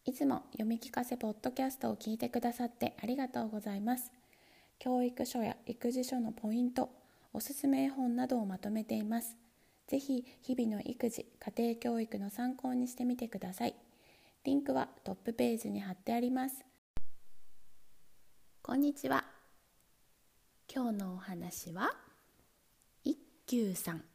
いつも読み聞かせポッドキャストを聞いてくださってありがとうございます。教育書や育児書のポイント、おすすめ絵本などをまとめています。ぜひ日々の育児・家庭教育の参考にしてみてください。リンクはトップページに貼ってあります。こんにちは。今日のお話は一休さん。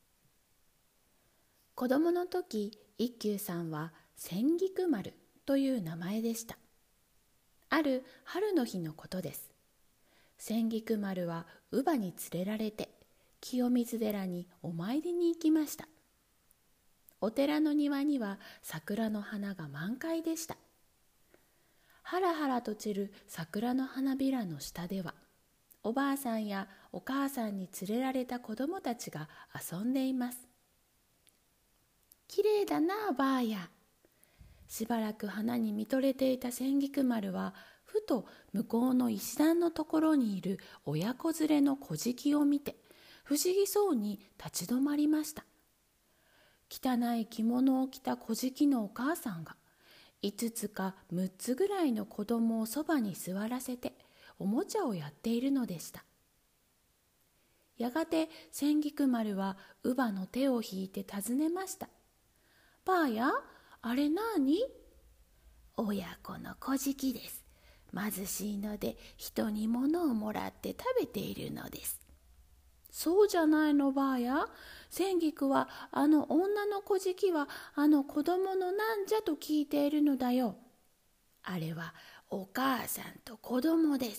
子供の時、一休さんは千菊丸という名前でした。ある春の日のことです。千菊丸は乳母に連れられて清水寺にお参りに行きました。お寺の庭には桜の花が満開でした。はらはらと散る桜の花びらの下では、おばあさんやお母さんに連れられた子供たちが遊んでいます。きれいだな、ばあや。しばらく花に見とれていた千菊丸は、ふと向こうの石段のところにいる親子連れの小敷を見て、不思議そうに立ち止まりました。汚い着物を着た小敷のお母さんが、5つか6つぐらいの子供をそばに座らせて、おもちゃをやっているのでした。やがて千菊丸は乳母の手を引いて尋ねました。ばあや、あれなに？親子の小敷です。貧しいので人に物をもらって食べているのです。そうじゃないのばあや。千菊はあの女の小敷はあの子供のなんじゃと聞いているのだよ。あれはお母さんと子供です。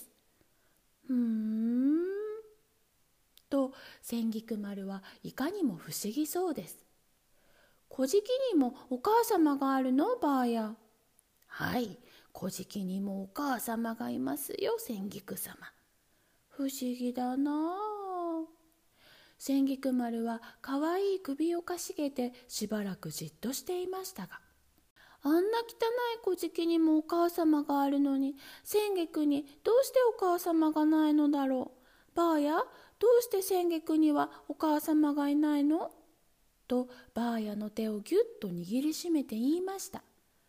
と千菊丸はいかにも不思議そうです。小敷にもお母様があるのばあや。はい、小敷にもお母様がいますよ、千菊様。不思議だなあ。千菊丸はかわいい首をかしげてしばらくじっとしていましたが、あんな汚い小敷にもお母様があるのに、千菊にどうしてお母様がないのだろう。ばあや、どうして千菊にはお母様がいないの？とばあやの手をぎゅっと握りしめて言いました。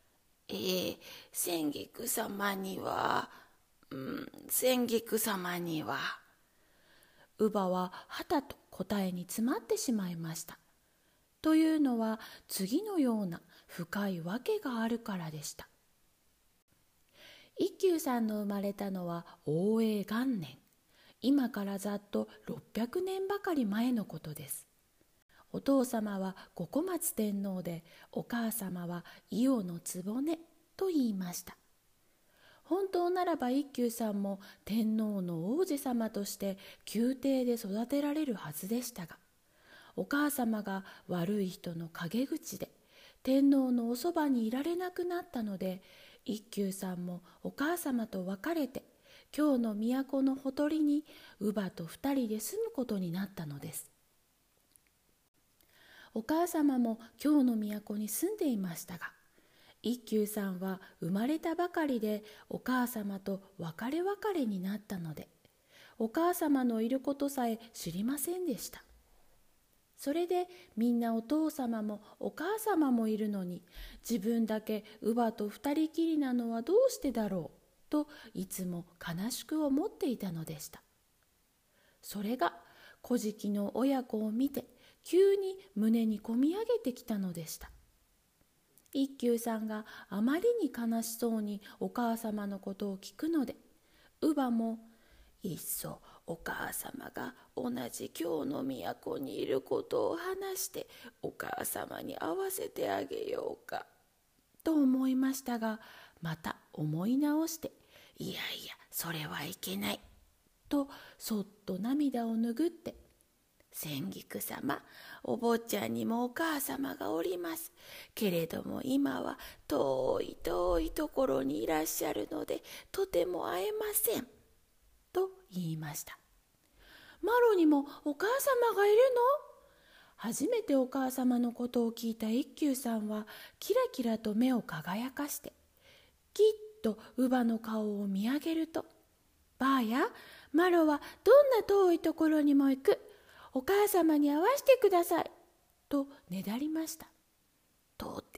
千菊様には、千菊様には。乳母ははたと答えに詰まってしまいました。というのは次のような深いわけがあるからでした。一休さんの生まれたのは応永元年、今からざっと600年ばかり前のことです。お父様は五小松天皇で、お母様は伊予の局と言いました。本当ならば一休さんも天皇の王子様として宮廷で育てられるはずでしたが、お母様が悪い人の陰口で天皇のおそばにいられなくなったので、一休さんもお母様と別れて京の都のほとりに乳母と2人で住むことになったのです。お母様も京の都に住んでいましたが、一休さんは生まれたばかりでお母様と別れ別れになったので、お母様のいることさえ知りませんでした。それでみんなお父様もお母様もいるのに、自分だけ乳母と二人きりなのはどうしてだろうといつも悲しく思っていたのでした。それが小敷の親子を見て急に胸にこみ上げてきたのでした。一休さんがあまりに悲しそうにお母様のことを聞くので、乳母もいっそお母様が同じ京の都にいることを話してお母様に会わせてあげようかと思いましたが、また思い直して、いやいやそれはいけないとそっと涙を拭って、千菊様、お坊ちゃんにもお母様がおります。けれども今は遠い遠いところにいらっしゃるので、とても会えません。と言いました。マロにもお母様がいるの？初めてお母様のことを聞いた一休さんはキラキラと目を輝かして、きっと乳母の顔を見上げると、ばあや、マロはどんな遠いところにも行く。お母様に会わせてください。とねだりました。とて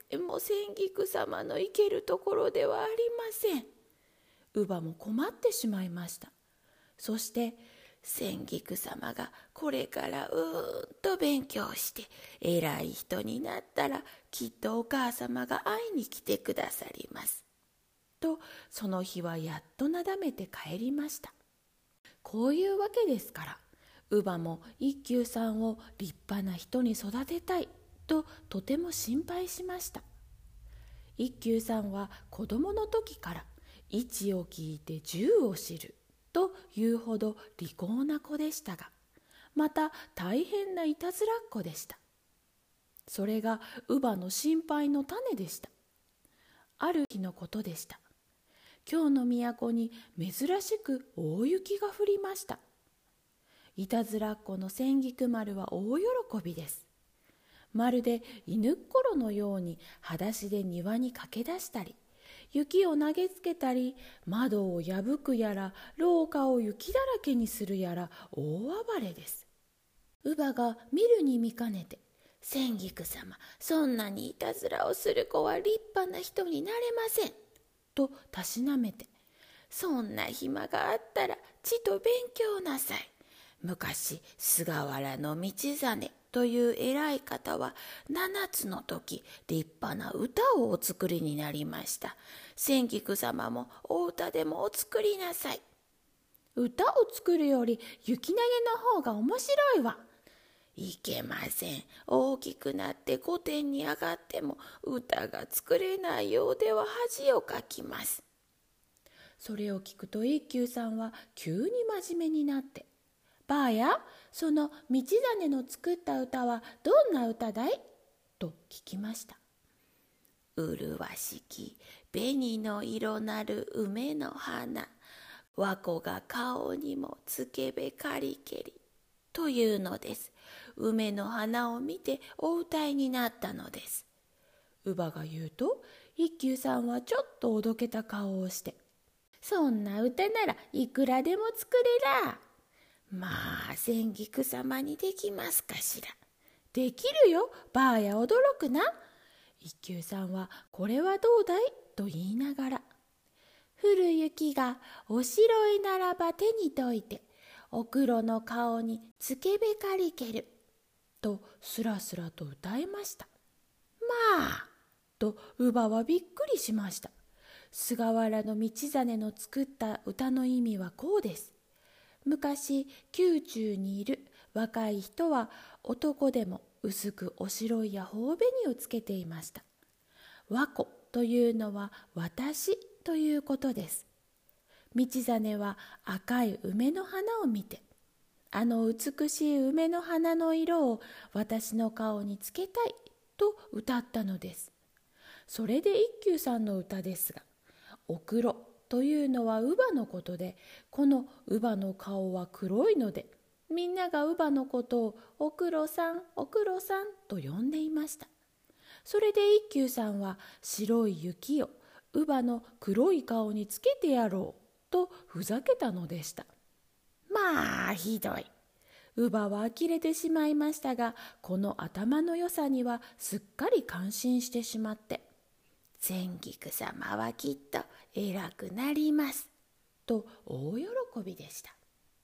ても千菊様の行けるところではありません。乳母も困ってしまいました。そして千菊様がこれからと勉強して偉い人になったらきっとお母様が会いに来てくださります。とその日はやっとなだめて帰りました。こういうわけですから乳母も一休さんを立派な人に育てたいととても心配しました。一休さんは子供の時から一を聞いて十を知るというほど利口な子でしたが、また大変ないたずらっ子でした。それが乳母の心配の種でした。ある日のことでした。京の都に珍しく大雪が降りました。いたずらっ子の千菊丸は大喜びです。まるで犬っころのように裸足で庭に駆け出したり、雪を投げつけたり、窓を破くやら、廊下を雪だらけにするやら、大暴れです。乳母が見るに見かねて、千菊様、そんなにいたずらをする子は立派な人になれません。とたしなめて、そんな暇があったらちと勉強なさい。昔、菅原道真という偉い方は7つの時立派な歌をお作りになりました。千菊様もお歌でもお作りなさい。歌を作るより雪投げの方が面白いわ。いけません。大きくなって御殿に上がっても歌が作れないようでは恥をかきます。それを聞くと一休さんは急に真面目になって、ばあや、その道真の作った歌はどんな歌だいと聞きました。うるわしき紅の色なる梅の花、和子が顔にもつけべかりけりというのです。梅の花を見てお歌いになったのです。乳母が言うと一休さんはちょっとおどけた顔をして、そんな歌ならいくらでも作れら。まあ千菊様にできますかしら。できるよ、ばあや驚くな。一休さんはこれはどうだいと言いながら、降る雪がおしろいならば手に解いて、お黒の顔につけべかりけるとすらすらと歌いました。まあと乳母はびっくりしました。菅原道真の作った歌の意味はこうです。昔宮中にいる若い人は男でも薄くおしろいや頬紅をつけていました。和子というのは私ということです。道真は赤い梅の花を見て、あの美しい梅の花の色を私の顔につけたいと歌ったのです。それで一休さんの歌ですが、お黒というのは乳母のことで、この乳母の顔は黒いので、みんなが乳母のことをお黒さんお黒さんと呼んでいました。それで一休さんは白い雪を乳母の黒い顔につけてやろうとふざけたのでした。まあひどい。乳母は呆れてしまいましたが、この頭の良さにはすっかり感心してしまって、千菊様はきっと偉くなりますと大喜びでした。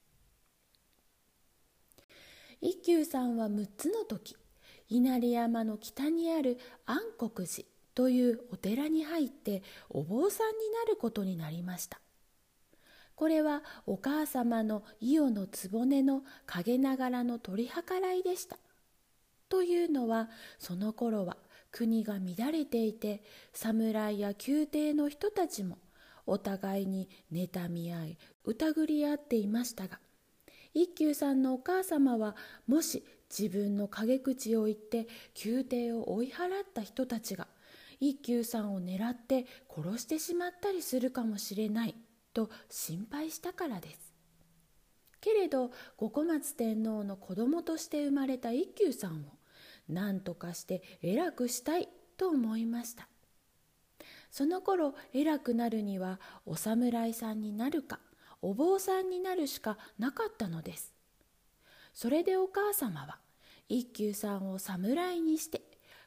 一休さんは6つの時、稲荷山の北にある安国寺というお寺に入ってお坊さんになることになりました。これはお母様の伊予の局の陰ながらの取り計らいでした。というのは、その頃は国が乱れていて、侍や宮廷の人たちもお互いに妬み合い疑り合っていましたが、一休さんのお母様はもし自分の陰口を言って宮廷を追い払った人たちが一休さんを狙って殺してしまったりするかもしれないと心配したからです。けれど五小松天皇の子供として生まれた一休さんを何とかして偉くしたいと思いました。その頃偉くなるにはお侍さんになるかお坊さんになるしかなかったのです。それでお母様は一休さんを侍にして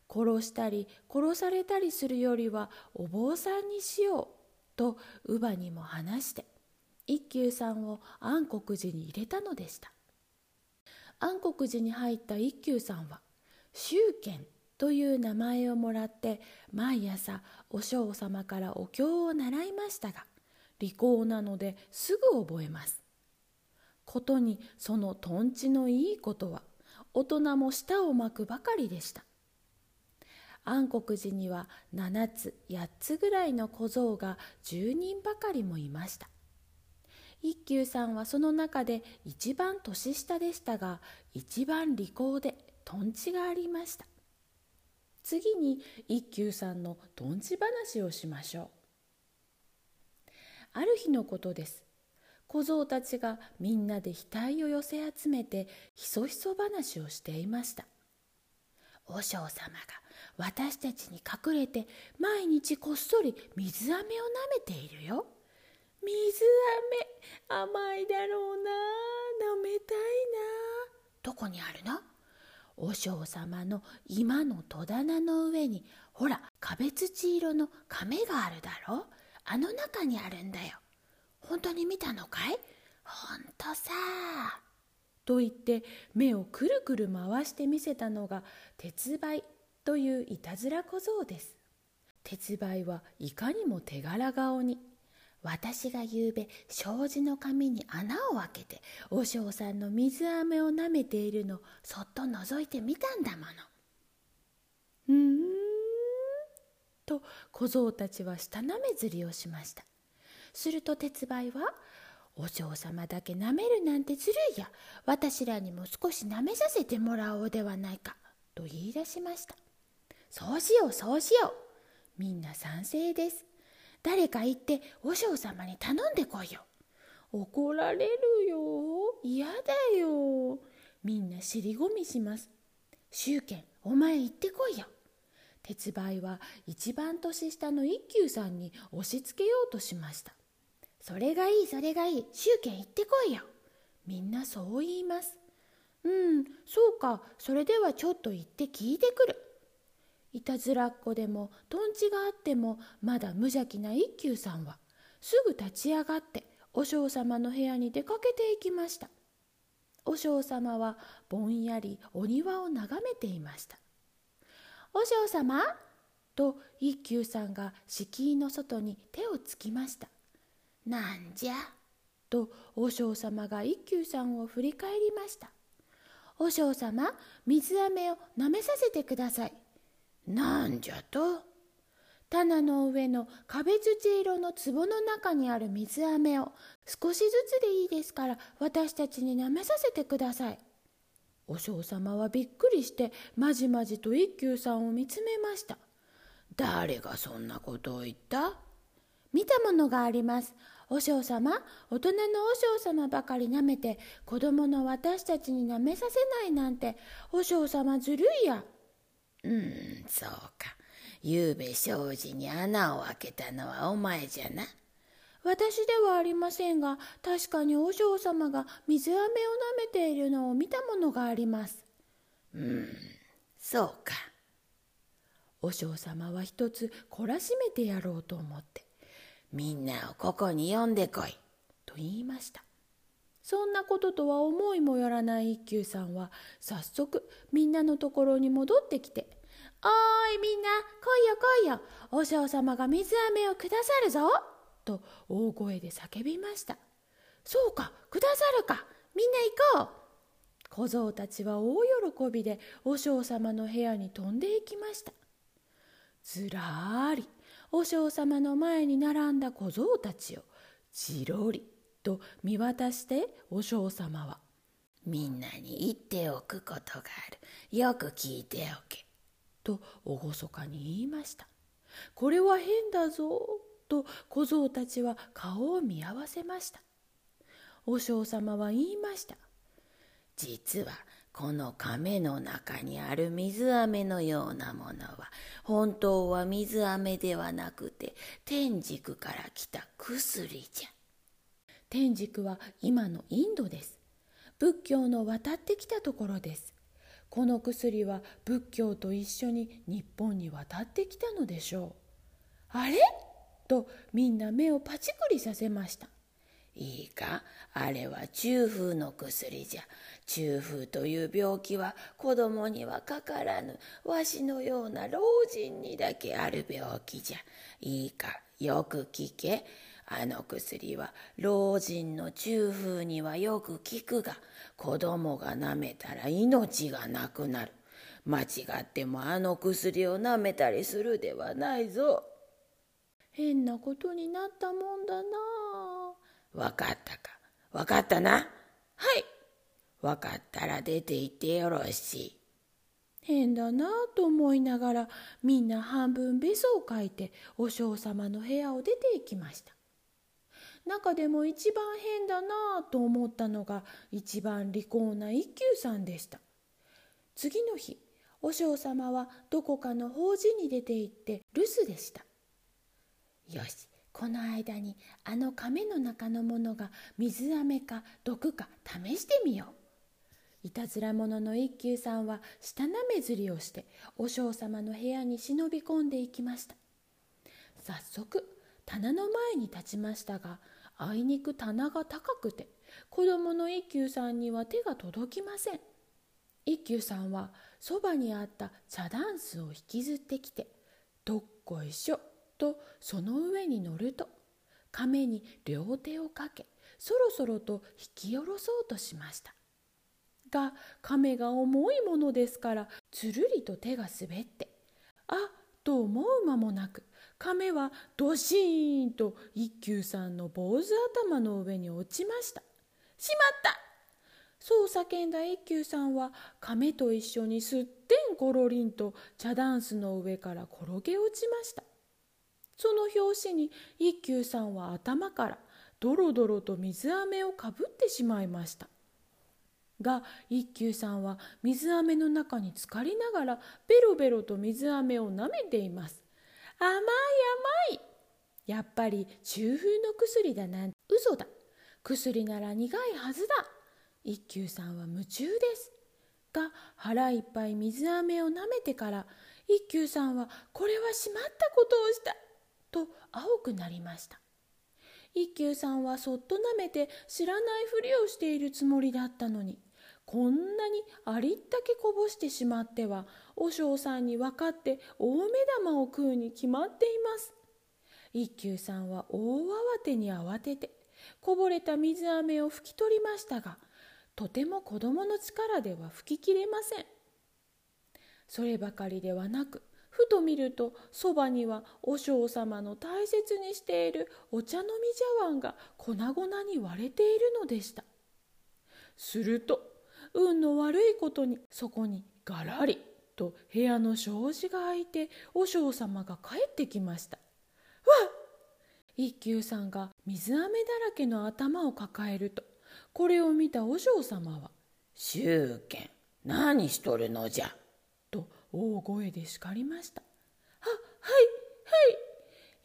殺したり殺されたりするよりはお坊さんにしようと乳母にも話して一休さんを安国寺に入れたのでした。安国寺に入った一休さんは宗賢という名前をもらって毎朝和尚様からお経を習いましたが、利口なのですぐ覚えます。ことにそのとんちのいいことは大人も舌を巻くばかりでした。安国寺には7つ8つぐらいの小僧が10人ばかりもいました。一休さんはその中で一番年下でしたが、一番利口でとんちがありました。次に一休さんのとんち話をしましょう。ある日のことです。小僧たちがみんなで額を寄せ集めてひそひそ話をしていました。和尚様が私たちに隠れて毎日こっそり水飴を舐めているよ。水飴、甘いだろうな、舐めたいな。どこにあるの？和尚様の今の戸棚の上に、ほら壁土色の亀があるだろう。あの中にあるんだよ。本当に見たのかい？ほんとさ。と言って目をくるくる回して見せたのが鉄梅といういたずら小僧です。鉄梅はいかにも手柄顔に、私がゆうべ障子の紙に穴を開けて和尚さんの水飴を舐めているのをそっと覗いてみたんだもの。と小僧たちは舌なめずりをしました。すると鉄梅は、お嬢様だけ舐めるなんてずるいや、私らにも少し舐めさせてもらおうではないか、と言い出しました。そうしようそうしよう。みんな賛成です。誰か行って和尚様に頼んでこいよ。怒られるよ。嫌だよ。みんな尻込みします。宗賢、お前行ってこいよ。鉄梅は一番年下の一休さんに押し付けようとしました。それがいいそれがいい、宗賢行ってこいよ。みんなそう言います。そうか、それではちょっと行って聞いてくる。いたずらっ子でもとんちがあってもまだ無邪気な一休さんはすぐ立ち上がって和尚様の部屋に出かけていきました。和尚様はぼんやりお庭を眺めていました。和尚様と一休さんが敷居の外に手をつきました。なんじゃと和尚様が一休さんを振り返りました。和尚様、水飴を舐めさせてください。なんじゃと？棚の上の壁土色の壺の中にある水飴を少しずつでいいですから私たちに舐めさせてください。和尚様はびっくりしてまじまじと一休さんを見つめました。誰がそんなことを言った？見たものがあります。和尚様、大人の和尚様ばかり舐めて子供の私たちに舐めさせないなんて和尚様ずるいや。 そうか。ゆうべ障子に穴を開けたのはお前じゃな。 私ではありませんが、確かに和尚様が水飴を舐めているのを見たものがあります。 そうか。 和尚様は一つ懲らしめてやろうと思って、 みんなをここに呼んでこい、 と言いました。そんなこととは思いもよらない一休さんは早速みんなのところに戻ってきて、おーいみんな、来いよ来いよ、和尚様が水飴をくださるぞ、と大声で叫びました。そうか、くださるか、みんな行こう。小僧たちは大喜びで和尚様の部屋に飛んでいきました。ずらーり和尚様の前に並んだ小僧たちをじろりと見渡して和尚様は、 みんなに言っておくことがある。よく聞いておけ。 と厳かに言いました。これは変だぞと小僧たちは顔を見合わせました。和尚様は言いました。 実はこの亀の中にある水飴のようなものは本当は水飴ではなくて天竺から来た薬じゃ。 天竺は今のインドです。仏教の渡ってきたところです。 この薬は仏教と一緒に日本に渡ってきたのでしょう。あれとみんな目をパチクリさせました。 いいか、あれは中風の薬じゃ。中風という病気は子供にはかからぬ、わしのような老人にだけある病気じゃ。いいか、よく聞け。あの薬は老人の中風にはよく効くが、子供が舐めたら命がなくなる。間違ってもあの薬を舐めたりするではないぞ。 変なことになったもんだな。 わかったか。わかったな。 はい。 わかったら出て行ってよろしい。 変だなと思いながら、みんな半分べそをかいて和尚様の部屋を出て行きました。中でも一番変だなと思ったのが一番利口な一休さんでした。次の日、和尚様はどこかの法事に出て行って留守でした。よし、この間にあの亀の中のものが水飴か毒か試してみよう。いたずら者の一休さんは舌なめずりをして和尚様の部屋に忍び込んでいきました。早速棚の前に立ちましたが、あいにく棚が高くて子供の一休さんには手が届きません。一休さんはそばにあった茶箪笥を引きずってきて、どっこいしょとその上に乗ると、亀に両手をかけそろそろと引き下ろそうとしましたが、亀が重いものですからつるりと手が滑って、あっと思う間もなく亀はドシーンと一休さんの坊主頭の上に落ちました。しまった、そう叫んだ一休さんは亀と一緒にすってんころりんと茶箪笥の上から転げ落ちました。その拍子に一休さんは頭からドロドロと水飴をかぶってしまいました。が一休さんは水飴の中に浸かりながらベロベロと水飴を舐めています。甘い甘い。やっぱり中風の薬だなんて嘘だ。薬なら苦いはずだ。一休さんは夢中です。が腹いっぱい水飴を舐めてから一休さんはこれはしまったことをしたと青くなりました。一休さんはそっと舐めて知らないふりをしているつもりだったのに、こんなにありったけこぼしてしまっては和尚さんに分かって大目玉を食うに決まっています。一休さんは大慌てに慌ててこぼれた水飴を拭き取りましたが、とても子供の力では拭ききれません。そればかりではなく、ふと見るとそばには和尚様の大切にしているお茶飲み茶碗が粉々に割れているのでした。すると運の悪いことにそこにガラリと部屋の障子が開いて和尚様が帰ってきました。わっ！一休さんが水飴だらけの頭を抱えると、これを見た和尚様は祝見、何しとるのじゃと大声で叱りました。はいはい。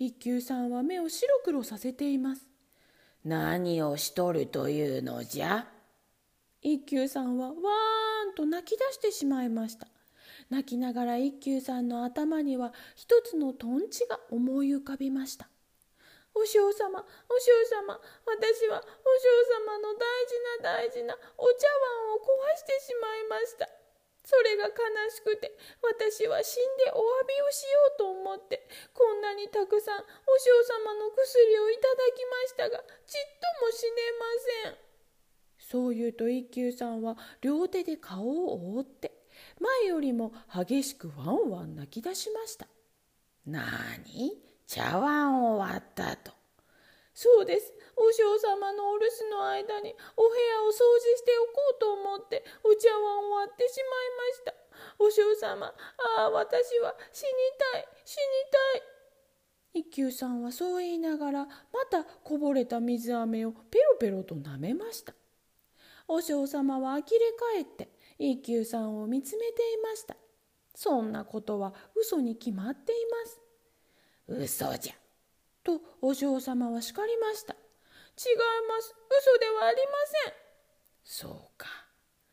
一休さんは目を白黒させています。 何をしとるというのじゃ。 一休さんはわーんと泣き出してしまいました。泣きながら一休さんの頭には一つのとんちが思い浮かびました。お嬢様、お嬢様、私はお嬢様の大事なお茶碗を壊してしまいました。それが悲しくて、私は死んでお詫びをしようと思って、こんなにたくさんお嬢様の薬をいただきましたが、ちっとも死ねません。そう言うと一休さんは両手で顔を覆って、前よりも激しくワンワン泣き出しました。 なに？茶碗を割ったと。 そうです。お嬢様のお留守の間にお部屋を掃除しておこうと思ってお茶碗を割ってしまいました。お嬢様、私は死にたい。一休さんはそう言いながらまたこぼれた水飴をペロペロと舐めました。お嬢様は呆れ返って一休さんを見つめていました。そんなことは嘘に決まっています。 嘘じゃ。 とお嬢様は叱りました。違います。嘘ではありません。 そうか。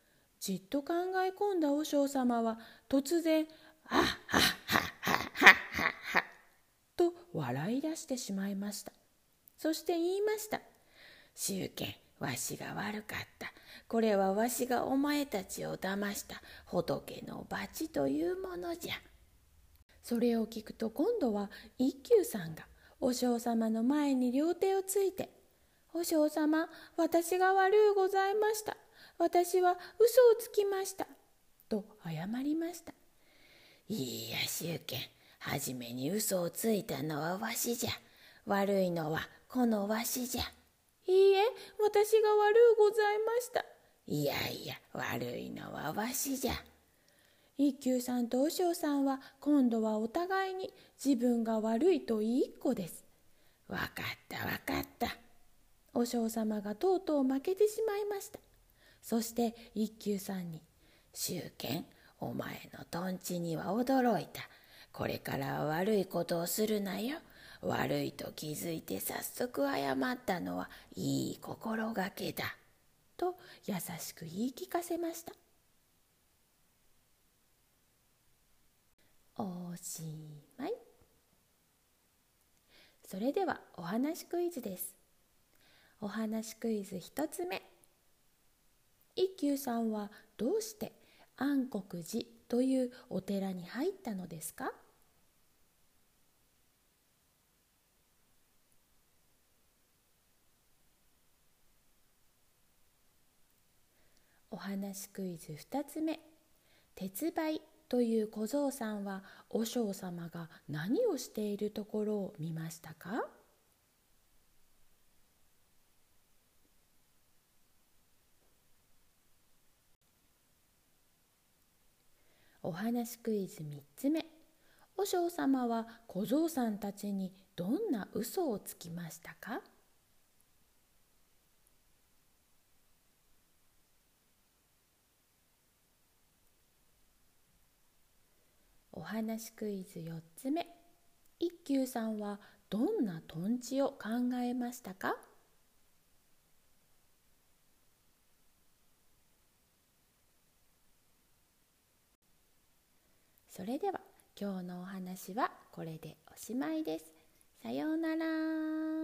じっと考え込んだ和尚様は突然はっはっはっはっはっはっと笑い出してしまいました。そして言いました。 周見、わしが悪かった。これはわしがお前たちを騙した仏の罰というものじゃ。 それを聞くと今度は一休さんが和尚様の前に両手をついて、和尚様、私が悪うございました。私は嘘をつきました。と謝りました。 いいや周見、はじめに嘘をついたのはわしじゃ。悪いのはこのわしじゃ。 いいえ、私が悪うございました。 いやいや、悪いのはわしじゃ。 一休さんと和尚さんは今度はお互いに自分が悪いと言いっこです。 わかったわかった。 和尚様がとうとう負けてしまいました。そして一休さんに、 周見、お前のとんちには驚いた。これからは悪いことをするなよ。悪いと気づいて早速謝ったのはいい心がけだ。 と優しく言い聞かせました。おしまい。それではお話クイズです。お話クイズ一つ目。一休さんはどうして安国寺というお寺に入ったのですか？お話クイズ2つ目。鉄梅という小僧さんは和尚様が何をしているところを見ましたか？お話クイズ3つ目。和尚様は小僧さんたちにどんな嘘をつきましたか？お話クイズ4つ目。一休さんはどんなとんちを考えましたか？それでは今日のお話はこれでおしまいです。さようなら。